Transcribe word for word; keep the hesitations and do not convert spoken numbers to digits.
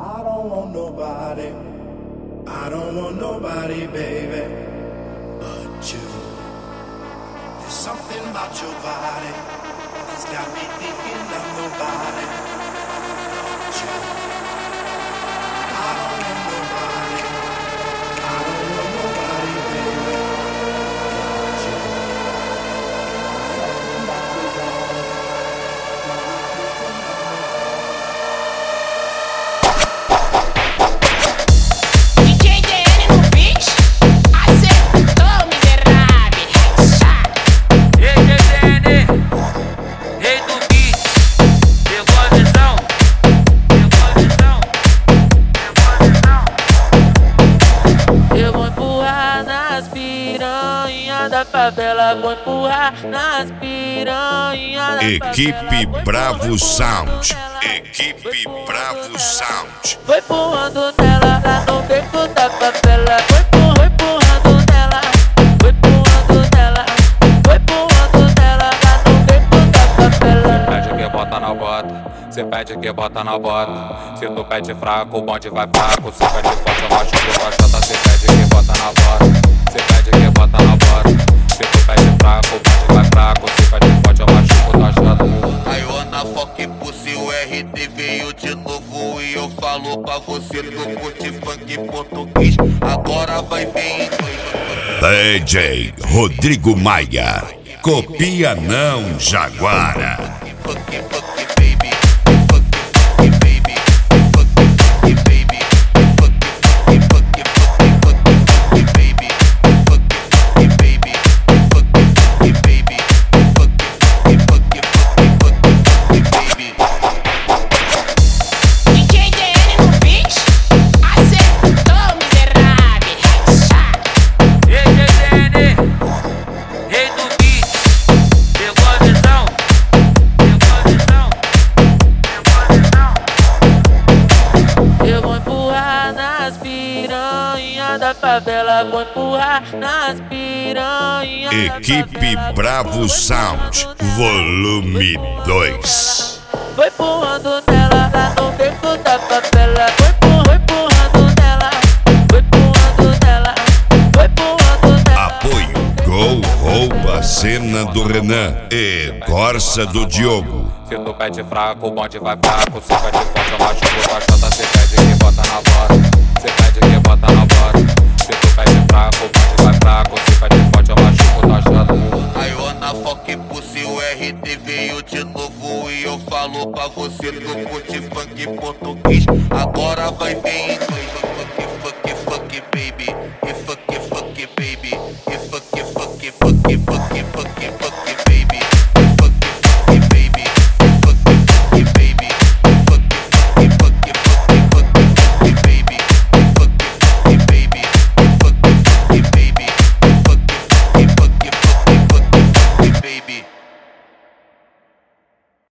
I don't want nobody, I don't want nobody, baby, but you. There's something about your body that's got me thinking of nobody but you. I don't want nobody, I don't want nobody, baby, but you. Something about your body. Da favela, vou empurrar nas piranhas da Equipe Bravo Sound. Equipe Bravo Sound. Foi empurrando nela lá no beco da favela. Foi empurrando nela, foi empurrando nela, foi empurrando nela lá no beco da favela. Cê pede que bota na bota, cê pede que bota na bota. Se tu pede fraco, o bonde vai fraco. Se pede forte, eu machuco com a chota. Cê pede que bota na bota, cê pede que bota na bota. Se tu pede fraco, o bonde vai fraco. Se pede forte, eu machuco com a chota. Aí eu na foca impulse, o R D veio de novo. E eu falo pra você, tu curte funk português, agora vai ver em inglês. D J Rodrigo Maia. Copia não, Jaguara. Fuck, fuck, baby. Fuck, fuck, baby. Fuck, fuck, baby. Fuck, fuck, fuck, fuck, fuck, baby. Fuck, fuck, baby. Fuck, fuck, baby. Fuck, fuck, fuck, fuck, baby. D J D N no beat, acertou, miserável. D J D N, rei do beat, pegou a visão, pegou a visão, pegou a visão. Eu vou empurrar nas piranhas da favela. Vou empurrar nas piranhas da Equipe favela. Bravo Sound. Volume dois. Foi empurrando nela lá no beco da favela. Foi empurrando, empurrando nela, foi empurrando nela, foi empurrando nela. Apoio Gol Rouba Cena do Renan e Corsa do Diogo. Se tu pede fraco, o bonde vai fraco. Se pede forte, eu machuco com a chota. Cê pede que bota na bota, cê pede que bota na bota. Se tu pede fraco, o bonde vai fraco. Se pede forte, eu machuco com a chota. Aí eu na foca impulse, o R D veio de novo. E eu falo pra você, tu curte funk português, agora vai ver em inglês. Fuck, fuck, fuck, baby. E fuck, fuck, baby.